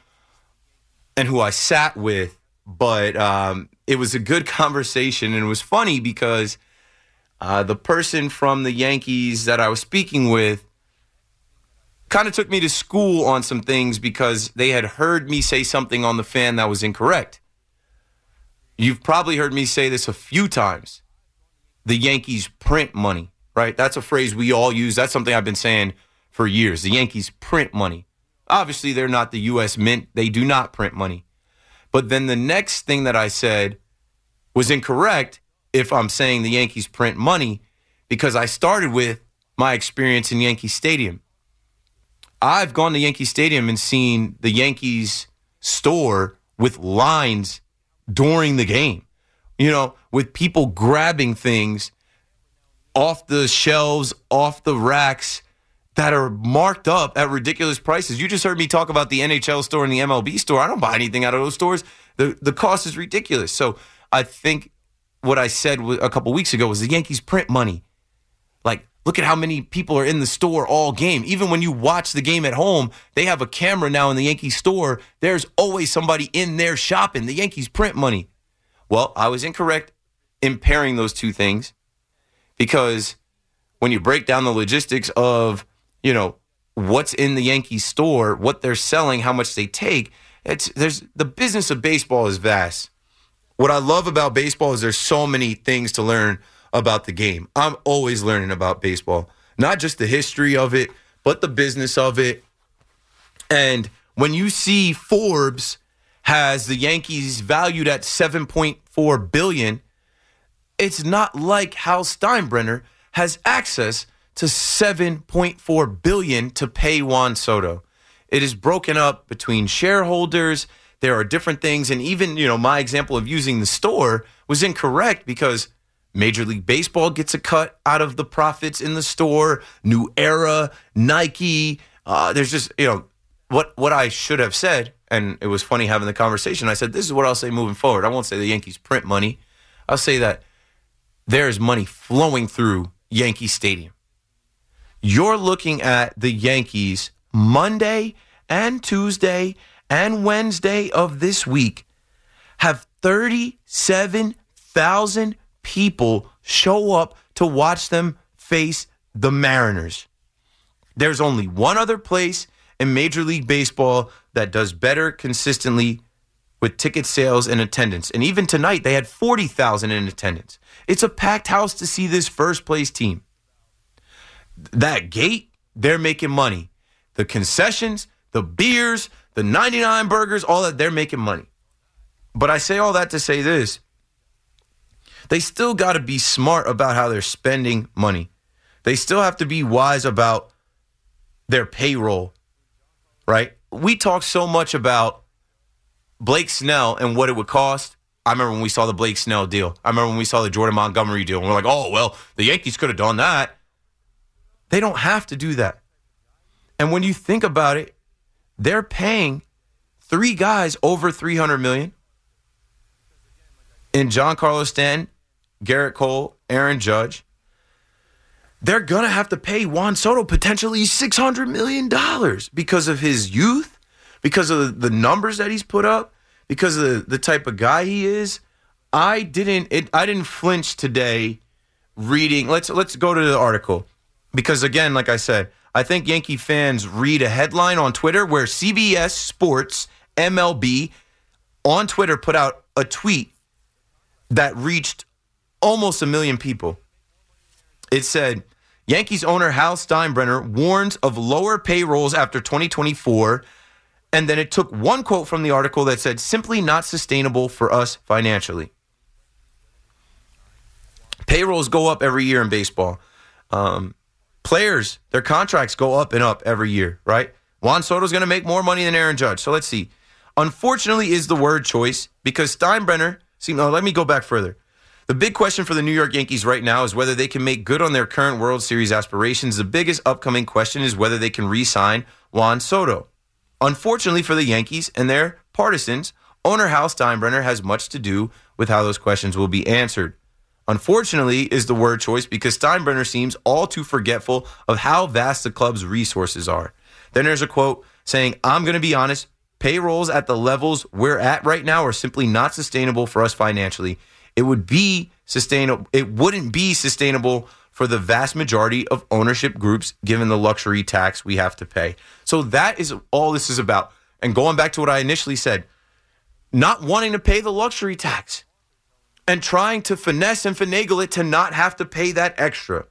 and who I sat with, but it was a good conversation, and it was funny because the person from the Yankees that I was speaking with kind of took me to school on some things because they had heard me say something on the Fan that was incorrect. You've probably heard me say this a few times. The Yankees print money, right? That's a phrase we all use. That's something I've been saying for years. The Yankees print money. Obviously, they're not the U.S. Mint. They do not print money. But then the next thing that I said was incorrect if I'm saying the Yankees print money, because I started with my experience in Yankee Stadium. I've gone to Yankee Stadium and seen the Yankees store with lines during the game, with people grabbing things off the shelves, off the racks that are marked up at ridiculous prices. You just heard me talk about the NHL store and the MLB store. I don't buy anything out of those stores. The cost is ridiculous. So I think what I said a couple weeks ago was the Yankees print money. Like, look at how many people are in the store all game. Even when you watch the game at home, they have a camera now in the Yankee store. There's always somebody in there shopping. The Yankees print money. Well, I was incorrect in pairing those two things, because when you break down the logistics of, what's in the Yankee store, what they're selling, how much they take, the business of baseball is vast. What I love about baseball is there's so many things to learn about the game. I'm always learning about baseball, not just the history of it, but the business of it. And when you see Forbes has the Yankees valued at $7.4 billion, it's not like Hal Steinbrenner has access to $7.4 billion to pay Juan Soto. It is broken up between shareholders. There are different things. And even, my example of using the store was incorrect, because Major League Baseball gets a cut out of the profits in the store. New Era, Nike. There's just, what I should have said, and it was funny having the conversation. I said, this is what I'll say moving forward. I won't say the Yankees print money. I'll say that there is money flowing through Yankee Stadium. You're looking at the Yankees Monday and Tuesday and Wednesday of this week have 37,000 people show up to watch them face the Mariners. There's only one other place in Major League Baseball that does better consistently with ticket sales and attendance. And even tonight, they had 40,000 in attendance. It's a packed house to see this first-place team. That gate, they're making money. The concessions, the beers, the 99 burgers, all that, they're making money. But I say all that to say this. They still got to be smart about how they're spending money. They still have to be wise about their payroll, right? We talk so much about Blake Snell and what it would cost. I remember when we saw the Blake Snell deal. I remember when we saw the Jordan Montgomery deal. And we're like, oh, well, the Yankees could have done that. They don't have to do that. And when you think about it, they're paying 3 guys over $300 million in Giancarlo Stanton, Garrett Cole, Aaron Judge. They're going to have to pay Juan Soto potentially $600 million because of his youth, because of the numbers that he's put up, because of the type of guy he is. I didn't flinch today reading. Let's go to the article. Because, again, like I said, I think Yankee fans read a headline on Twitter where CBS Sports MLB on Twitter put out a tweet that reached almost 1 million people. It said, Yankees owner Hal Steinbrenner warns of lower payrolls after 2024. And then it took one quote from the article that said, simply not sustainable for us financially. Payrolls go up every year in baseball. Players, their contracts go up and up every year, right? Juan Soto's going to make more money than Aaron Judge. So let's see. Unfortunately is the word choice because Steinbrenner, let me go back further. The big question for the New York Yankees right now is whether they can make good on their current World Series aspirations. The biggest upcoming question is whether they can re-sign Juan Soto. Unfortunately for the Yankees and their partisans, owner Hal Steinbrenner has much to do with how those questions will be answered. Unfortunately is the word choice because Steinbrenner seems all too forgetful of how vast the club's resources are. Then there's a quote saying, I'm going to be honest, payrolls at the levels we're at right now are simply not sustainable for us financially. It wouldn't be sustainable for the vast majority of ownership groups given the luxury tax we have to pay. So that is all this is about. And going back to what I initially said, not wanting to pay the luxury tax and trying to finesse and finagle it to not have to pay that extra.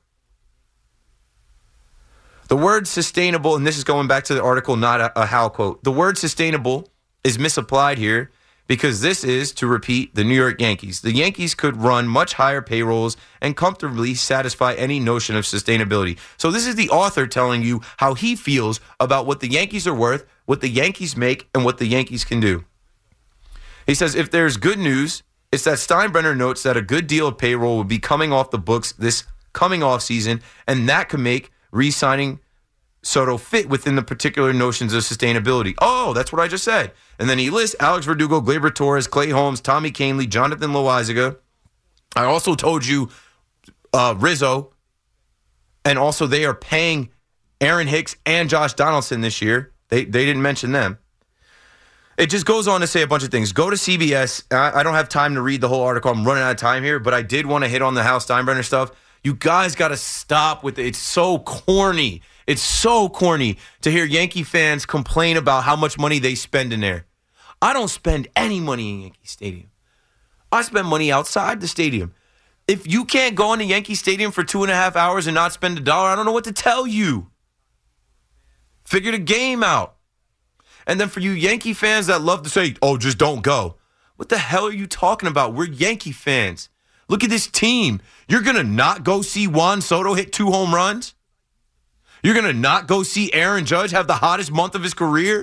The word sustainable, and this is going back to the article, not a Hal quote. The word sustainable is misapplied here because this is, to repeat, the New York Yankees. The Yankees could run much higher payrolls and comfortably satisfy any notion of sustainability. So this is the author telling you how he feels about what the Yankees are worth, what the Yankees make, and what the Yankees can do. He says, if there's good news, it's that Steinbrenner notes that a good deal of payroll will be coming off the books this coming off season, and that could make re-signing Soto fit within the particular notions of sustainability. Oh, that's what I just said. And then he lists Alex Verdugo, Gleyber Torres, Clay Holmes, Tommy Kahnle, Jonathan Loaizaga. I also told you Rizzo, and also they are paying Aaron Hicks and Josh Donaldson this year. They didn't mention them. It just goes on to say a bunch of things. Go to CBS. I don't have time to read the whole article. I'm running out of time here, but I did want to hit on the Hal Steinbrenner stuff. You guys got to stop with it. It's so corny. It's so corny to hear Yankee fans complain about how much money they spend in there. I don't spend any money in Yankee Stadium. I spend money outside the stadium. If you can't go into Yankee Stadium for 2.5 hours and not spend $1, I don't know what to tell you. Figure the game out. And then for you Yankee fans that love to say, oh, just don't go. What the hell are you talking about? We're Yankee fans. Look at this team. You're going to not go see Juan Soto hit 2 home runs? You're going to not go see Aaron Judge have the hottest month of his career?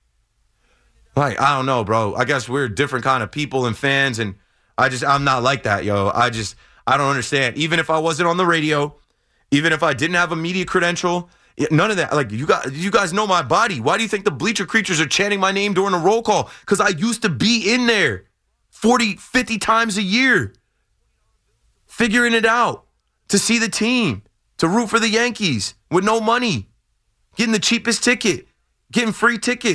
Like, I don't know, bro. I guess we're a different kind of people and fans, and I'm not like that, yo. I don't understand. Even if I wasn't on the radio, even if I didn't have a media credential, none of that. Like, you guys know my body. Why do you think the bleacher creatures are chanting my name during a roll call? Because I used to be in there 40, 50 times a year, figuring it out, to see the team, to root for the Yankees with no money, getting the cheapest ticket, getting free tickets,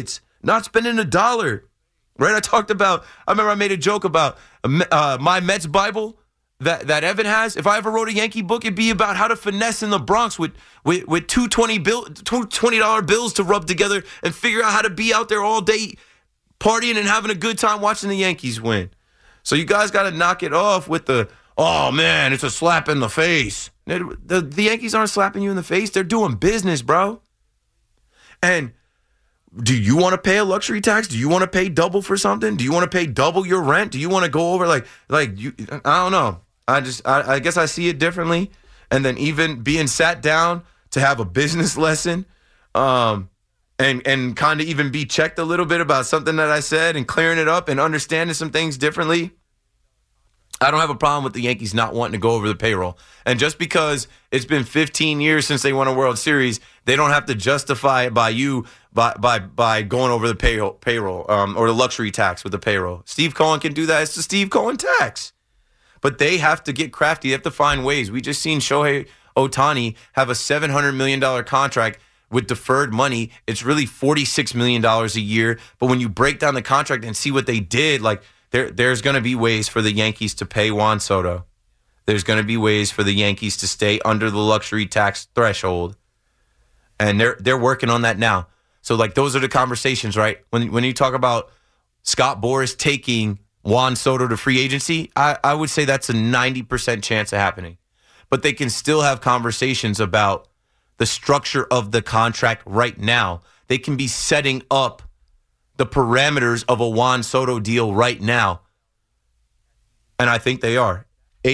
not spending $1. Right? I remember I made a joke about my Mets Bible that Evan has. If I ever wrote a Yankee book, it'd be about how to finesse in the Bronx with two $20 bills to rub together and figure out how to be out there all day partying and having a good time watching the Yankees win. So you guys got to knock it off with oh, man, it's a slap in the face. The Yankees aren't slapping you in the face. They're doing business, bro. And do you want to pay a luxury tax? Do you want to pay double for something? Do you want to pay double your rent? Do you want to go over I don't know. I guess I see it differently. And then even being sat down to have a business lesson, and kind of even be checked a little bit about something that I said and clearing it up and understanding some things differently. I don't have a problem with the Yankees not wanting to go over the payroll. And just because it's been 15 years since they won a World Series, they don't have to justify it by going over the payroll or the luxury tax with the payroll. Steve Cohen can do that. It's the Steve Cohen tax. But they have to get crafty. They have to find ways. We just seen Shohei Ohtani have a $700 million contract with deferred money. It's really $46 million a year. But when you break down the contract and see what they did, there's going to be ways for the Yankees to pay Juan Soto. There's going to be ways for the Yankees to stay under the luxury tax threshold. And they're working on that now. So, those are the conversations, right? When you talk about Scott Boras taking Juan Soto to free agency, I would say that's a 90% chance of happening. But they can still have conversations about the structure of the contract right now. They can be setting up the parameters of a Juan Soto deal right now. And I think they are.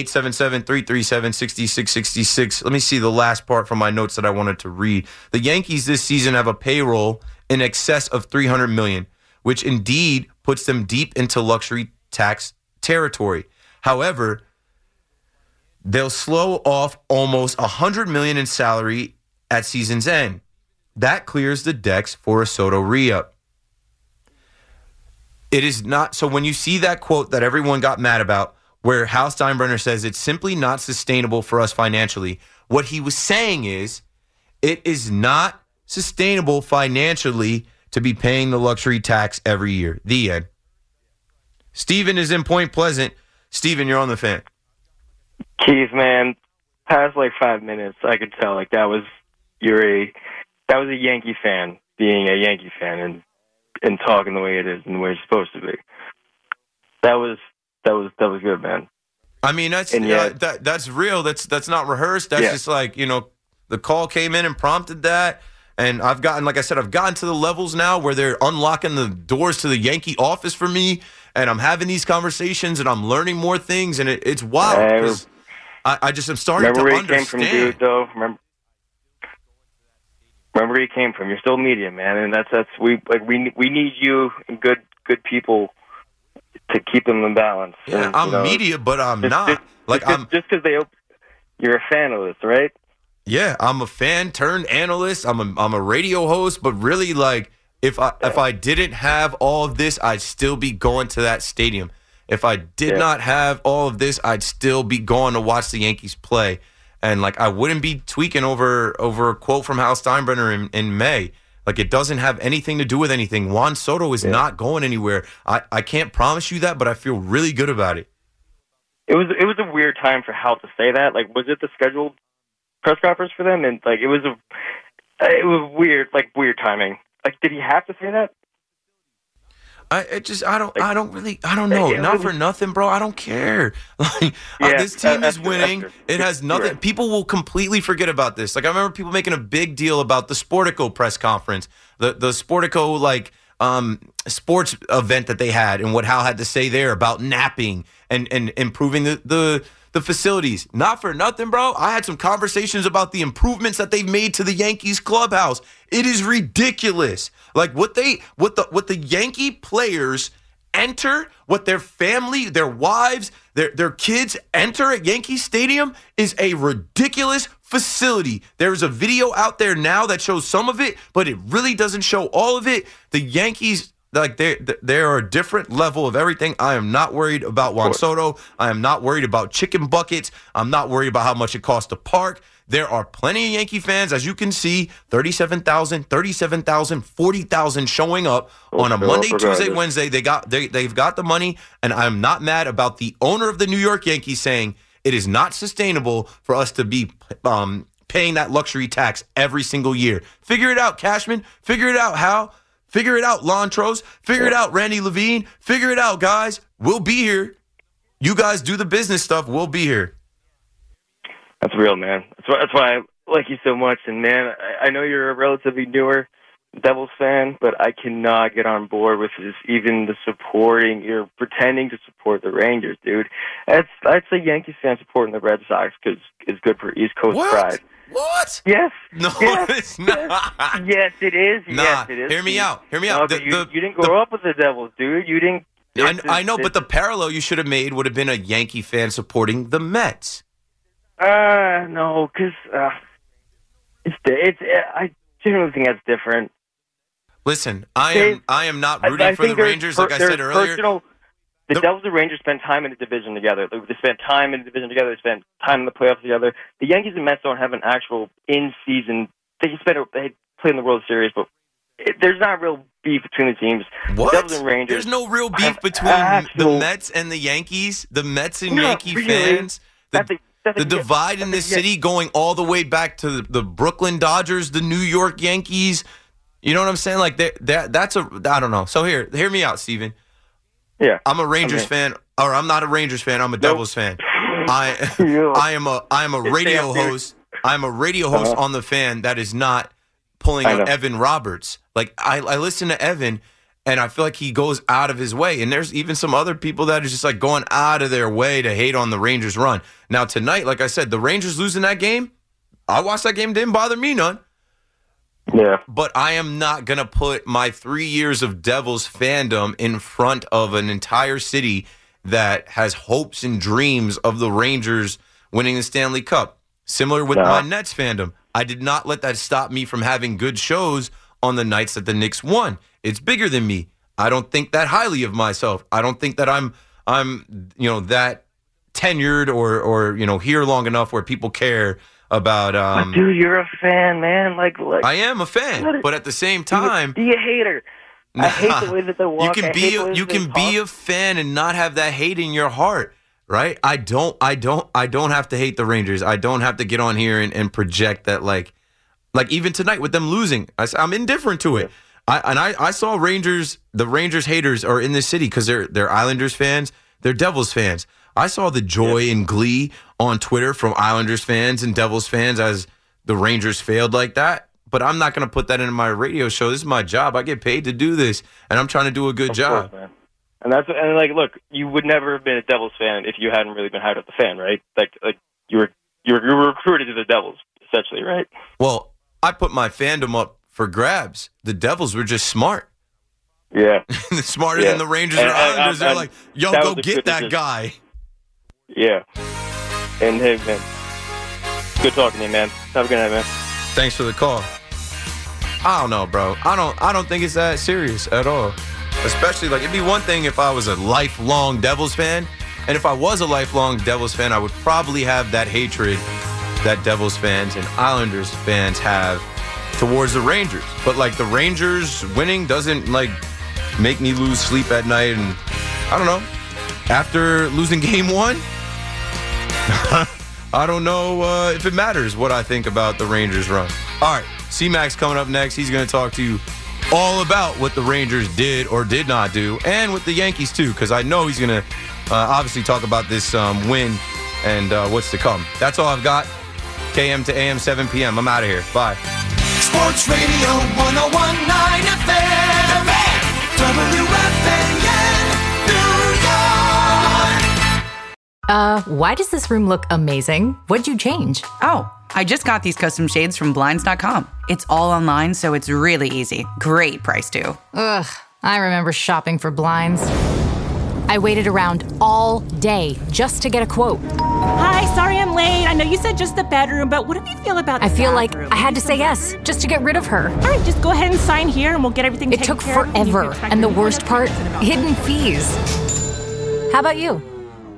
877-337-6666. Let me see the last part from my notes that I wanted to read. The Yankees this season have a payroll in excess of $300 million, which indeed puts them deep into luxury tax territory. However, they'll slow off almost $100 million in salary at season's end. That clears the decks for a Soto re-up. It is not. So when you see that quote that everyone got mad about, where Hal Steinbrenner says it's simply not sustainable for us financially, what he was saying is it is not sustainable financially to be paying the luxury tax every year. The end. Steven is in Point Pleasant. Steven, you're on the fan. Keith, man, past 5 minutes, I could tell that was a Yankee fan being a Yankee fan and talking the way it is and the way it's supposed to be. That was good, man. I mean, that's real. That's not rehearsed. That's just the call came in and prompted that. And I've gotten to the levels now where they're unlocking the doors to the Yankee office for me, and I'm having these conversations and I'm learning more things, and it's wild because I just am starting to understand. Remember where he came from, dude? Though remember where he came from. You're still media, man, and we need you and good people to keep them in balance. Yeah, and, I'm media, but I'm not. Just because you're a fan of this, right? Yeah, I'm a fan turned analyst. I'm a radio host, but really, if I didn't have all of this, I'd still be going to that stadium. If I did not have all of this, I'd still be going to watch the Yankees play. And I wouldn't be tweaking over a quote from Hal Steinbrenner in May. It doesn't have anything to do with anything. Juan Soto is not going anywhere. I can't promise you that, but I feel really good about it. It was a weird time for Hal to say that. Was it the scheduled press conference for them? And it was weird, weird timing. Did he have to say that? I don't know. Not for nothing, bro. I don't care. This team is winning. It has nothing. Right. People will completely forget about this. I remember people making a big deal about the Sportico press conference, the Sportico sports event that they had, and what Hal had to say there about napping and improving the facilities. Not for nothing, bro. I had some conversations about the improvements that they've made to the Yankees clubhouse. It is ridiculous. What the Yankee players enter, what their family, their wives, their kids enter at Yankee Stadium is a ridiculous facility. There's a video out there now that shows some of it, but it really doesn't show all of it. The Yankees, they're a different level of everything. I am not worried about Juan Soto. I am not worried about chicken buckets. I'm not worried about how much it costs to park. There are plenty of Yankee fans, as you can see, 37,000, 40,000 showing up on a Monday, Tuesday, Wednesday. They've got the money, and I'm not mad about the owner of the New York Yankees saying it is not sustainable for us to be paying that luxury tax every single year. Figure it out, Cashman. Figure it out, Hal. Figure it out, Lontrose. Figure it out, Randy Levine. Figure it out, guys. We'll be here. You guys do the business stuff. We'll be here. That's real, man. That's why I like you so much. And, man, I know you're a relatively newer Devils fan, but I cannot get on board with this, even the supporting. You're pretending to support the Rangers, dude. I'd say Yankees fan supporting the Red Sox because it's good for East Coast pride. What? Yes. No, yes, it's not. Yes, it is. Nah, yes, it is. Hear me out. No, you didn't grow up with the Devils, dude. You didn't. I know, but the parallel you should have made would have been a Yankee fan supporting the Mets. No, because I generally think that's different. Listen, I am not rooting for the Rangers, like I said earlier. The Devils and Rangers spend time in the division together. They spent time in the division together. They spent time in the playoffs together. The Yankees and Mets don't have an actual in-season. They play in the World Series, but there's not real beef between the teams. What? The Devils and Rangers. There's no real beef between the Mets and the Yankees. The Mets and Yankee fans. The divide in this city going all the way back to the Brooklyn Dodgers, the New York Yankees. You know what I'm saying? Like that's I don't know. So hear me out, Steven. Yeah. I'm a Rangers fan, or I'm not a Rangers fan. I'm a Devils fan. I am a radio host. I'm a radio host on the Fan that is not pulling out Evan Roberts. Like I listen to Evan, and I feel like he goes out of his way. And there's even some other people that are just like going out of their way to hate on the Rangers run. Now tonight, like I said, the Rangers losing that game, I watched that game, didn't bother me none. Yeah. But I am not going to put my 3 years of Devils fandom in front of an entire city that has hopes and dreams of the Rangers winning the Stanley Cup. Similar with my Nets fandom. I did not let that stop me from having good shows on the nights that the Knicks won. It's bigger than me. I don't think that highly of myself. I don't think that I'm that tenured or here long enough where people care about. But dude, you're a fan, man. Like I am a fan, but at the same time, be a hater. I hate the way that they walk. You can be a fan and not have that hate in your heart, right? I don't have to hate the Rangers. I don't have to get on here and project that like even tonight with them losing, I'm indifferent to it. I saw the Rangers haters are in this city because they're Islanders fans, they're Devils fans. I saw the joy and glee on Twitter from Islanders fans and Devils fans as the Rangers failed like that. But I'm not going to put that into my radio show. This is my job. I get paid to do this, and I'm trying to do a good job. Course, man. And look, you would never have been a Devils fan if you hadn't really been hired as a fan, right? Like you were recruited to the Devils essentially, right? Well, I put my fandom up for grabs. The Devils were just smart. Yeah, smarter than the Rangers or Islanders. They're like, yo, go get that guy. Yeah. And hey, man, good talking to you, man. Have a good night, man. Thanks for the call. I don't know, bro. I don't think it's that serious at all. Especially, like, it'd be one thing if I was a lifelong Devils fan. And if I was a lifelong Devils fan, I would probably have that hatred that Devils fans and Islanders fans have towards the Rangers. But, like, the Rangers winning doesn't, like, make me lose sleep at night. And I don't know. After losing game one, I don't know if it matters what I think about the Rangers run. All right, C-Max coming up next. He's going to talk to you all about what the Rangers did or did not do, and with the Yankees too, because I know he's going to obviously talk about this win and what's to come. That's all I've got. KM to AM, 7 p.m. I'm out of here. Bye. Sports Radio 101.9 FM. WFAN, New York. Why does this room look amazing? What'd you change? Oh, I just got these custom shades from Blinds.com. It's all online, so it's really easy. Great price, too. Ugh, I remember shopping for blinds. I waited around all day just to get a quote. Hi, sorry I'm late. I know you said just the bedroom, but what do you feel about the I feel bathroom? like I had to say yes just to get rid of her. All right, just go ahead and sign here and we'll get everything taken care of. It took forever, and the worst part, hidden fees. How about you?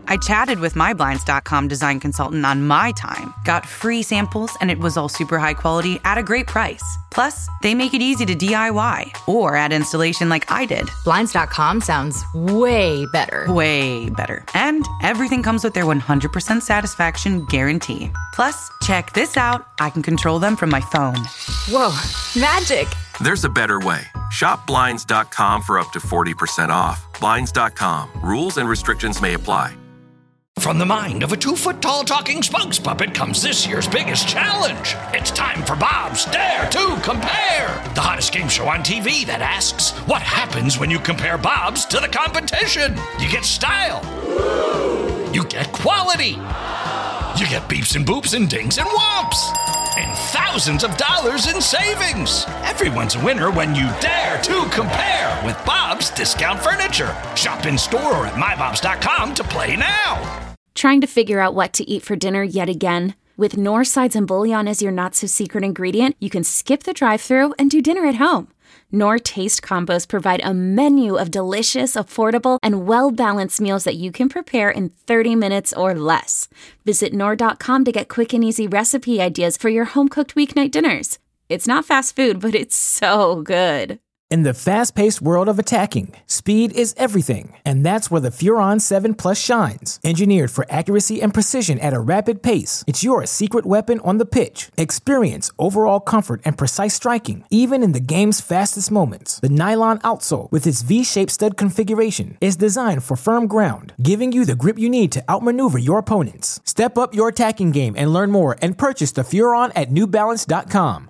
I chatted with my Blinds.com design consultant on my time, got free samples, and it was all super high quality at a great price. Plus, they make it easy to DIY or add installation like I did. Blinds.com sounds way better. Way better. And everything comes with their 100% satisfaction guarantee. Plus, check this out. I can control them from my phone. Whoa, magic. There's a better way. Shop Blinds.com for up to 40% off. Blinds.com. Rules and restrictions may apply. From the mind of a 2-foot-tall talking spokes puppet comes this year's biggest challenge. It's time for Bob's Dare to Compare, the hottest game show on TV that asks, what happens when you compare Bob's to the competition? You get style. You get quality. You get beeps and boops and dings and whomps. And thousands of dollars in savings. Everyone's a winner when you dare to compare with Bob's Discount Furniture. Shop in store or at mybobs.com to play now. Trying to figure out what to eat for dinner yet again? With Knorr sides and bouillon as your not-so-secret ingredient, you can skip the drive-thru and do dinner at home. Knorr Taste Combos provide a menu of delicious, affordable, and well-balanced meals that you can prepare in 30 minutes or less. Visit Knorr.com to get quick and easy recipe ideas for your home-cooked weeknight dinners. It's not fast food, but it's so good. In the fast-paced world of attacking, speed is everything, and that's where the Furon 7 Plus shines. Engineered for accuracy and precision at a rapid pace, it's your secret weapon on the pitch. Experience overall comfort and precise striking, even in the game's fastest moments. The nylon outsole, with its V-shaped stud configuration, is designed for firm ground, giving you the grip you need to outmaneuver your opponents. Step up your attacking game and learn more and purchase the Furon at NewBalance.com.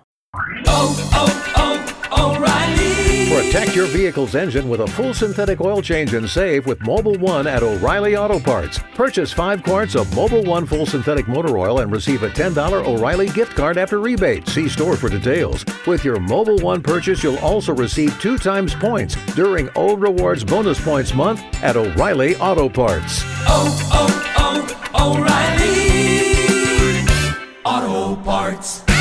O'Reilly. Protect your vehicle's engine with a full synthetic oil change and save with Mobil 1 at O'Reilly Auto Parts. Purchase 5 quarts of Mobil 1 full synthetic motor oil and receive a $10 O'Reilly gift card after rebate. See store for details. With your Mobil 1 purchase, you'll also receive 2 times points during O Rewards Bonus Points Month at O'Reilly Auto Parts. O'Reilly Auto Parts.